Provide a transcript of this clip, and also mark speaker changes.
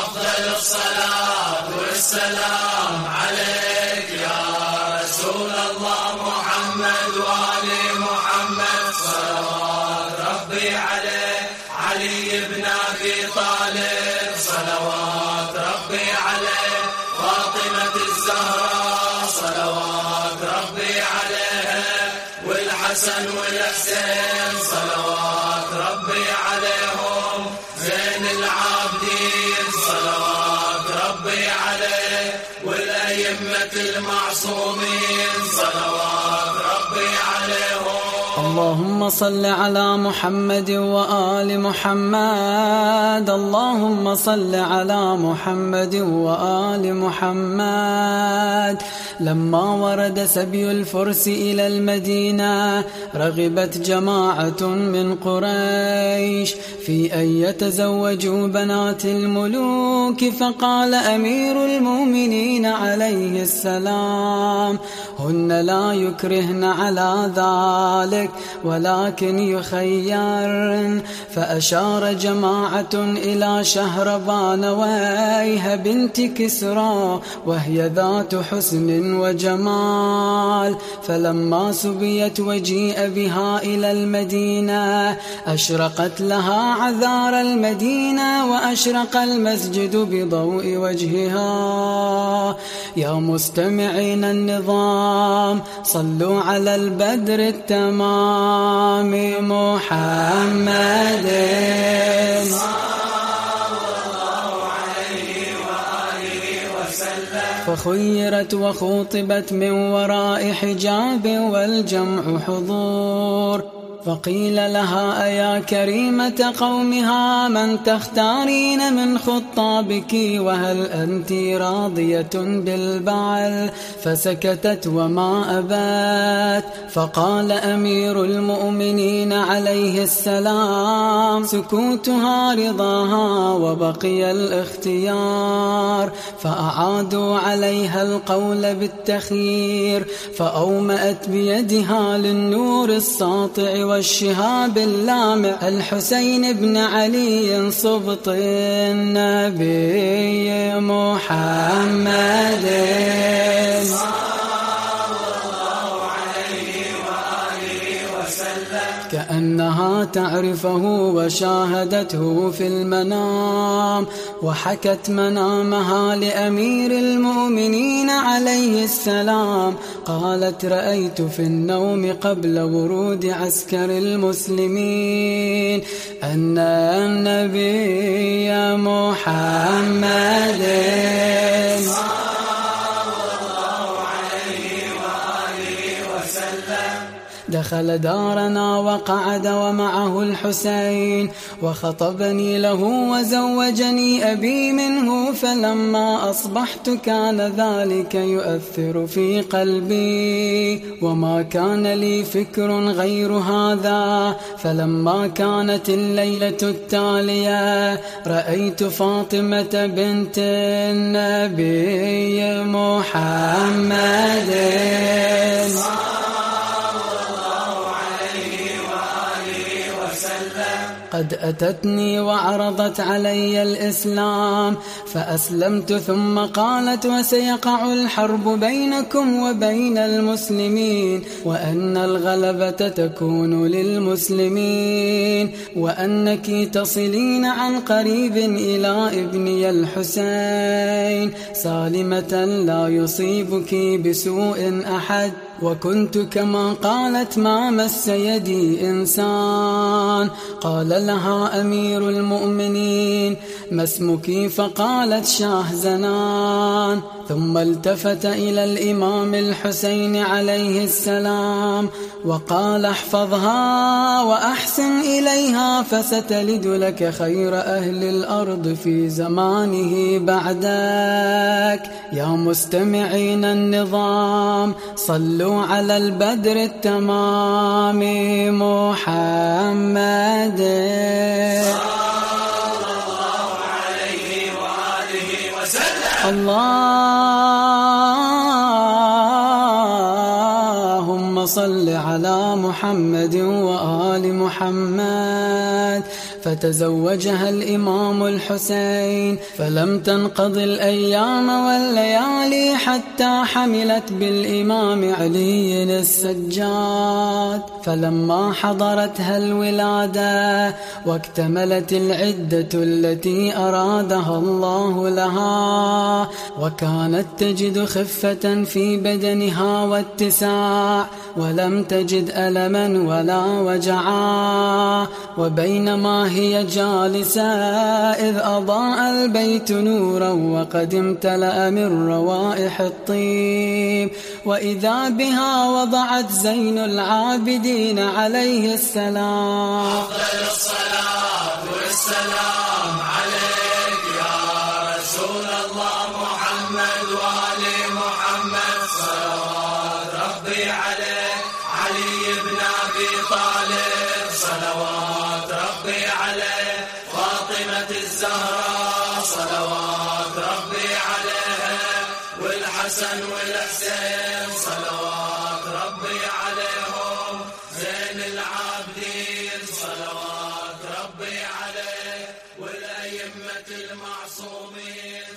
Speaker 1: أفضل الصلاة والسلام عليك يا رسول الله محمد وآل محمد. صلوات ربي عليه علي بن أبي طالب، صلوات ربي عليه فاطمة الزهراء، صلوات ربي عليها والحسن والحسين، صلوات ربي عليهم زين العابدين، صلوات ربي عليه والأئمة المعصومين، صلوات ربي عليهم.
Speaker 2: اللهم صل على محمد وآل محمد، اللهم صل على محمد وآل محمد. لما ورد سبي الفرس إلى المدينة رغبت جماعة من قريش في أن يتزوجوا بنات الملوك، فقال أمير المؤمنين عليه السلام: هن لا يكرهن على ذلك ولكن يخيرن. فأشار جماعة إلى شهربان ويها بنت كسرى، وهي ذات حسن وجمال. فلما سبيت وجيء بها إلى المدينة أشرقت لها عذار المدينة، وأشرق المسجد بضوء وجهها. يا مستمعين النظام، صلوا على البدر التمام محمد فخيرت وخوطبت من وراء حجاب والجمع حضور. فقيل لها: أيا كريمة قومها، من تختارين من خطابك، وهل أنت راضية بالبعل؟ فسكتت وما أبات. فقال أمير المؤمنين عليه السلام: سكوتها رضاها وبقي الاختيار. فأعادوا عليها القول بالتخيير، فأومأت بيدها للنور الساطع والشهاب اللامع الحسين بن علي صبط النبي محمد كأنها تعرفه وشاهدته في المنام. وحكت منامها لأمير المؤمنين عليه السلام. قالت: رأيت في النوم قبل ورود عسكر المسلمين أن النبي محمد دخل دارنا وقعد ومعه الحسين، وخطبني له وزوجني أبي منه. فلما أصبحت كان ذلك يؤثر في قلبي، وما كان لي فكر غير هذا. فلما كانت الليلة التالية رأيت فاطمة بنت النبي محمد قد أتتني وعرضت علي الإسلام، فأسلمت. ثم قالت: وسيقع الحرب بينكم وبين المسلمين، وأن الغلبة تكون للمسلمين، وأنك تصلين عن قريب إلى ابني الحسين سالمة لا يصيبك بسوء أحد. وكنت كما قالت ما مس يدي إنسان. قال لها أمير المؤمنين: ما اسمك؟ فقالت: شاهزنان. ثم التفت إلى الإمام الحسين عليه السلام وقال: احفظها وأحسن إليها، فستلد لك خير أهل الأرض في زمانه بعدك. يا مستمعين النظام، صلوا على البدر التمام محمد اللهم صل على محمد وآل محمد. فتزوجها الإمام الحسين، فلم تنقض الأيام والليالي حتى حملت بالإمام علي السجاد. فلما حضرتها الولادة واكتملت العدة التي أرادها الله لها، وكانت تجد خفة في بدنها واتساع، ولم تجد ألما ولا وجعا، وبينما هي جالسة إذ أضاء البيت نورا وقد امتلأ من روائح الطيب، وإذا بها وضعت زين العابدين عليه السلام.
Speaker 1: أفضل الصلاة والسلام عليك يا رسول الله محمد وآل محمد، صلوات ربي عليك. علي بن أبي طالب صلوات ربي عليه. فاطمة الزهراء صلوات ربي عليها، والحسن والحسين صلوات ربي عليهم. زين العابدين صلوات ربي عليه، والأئمة المعصومين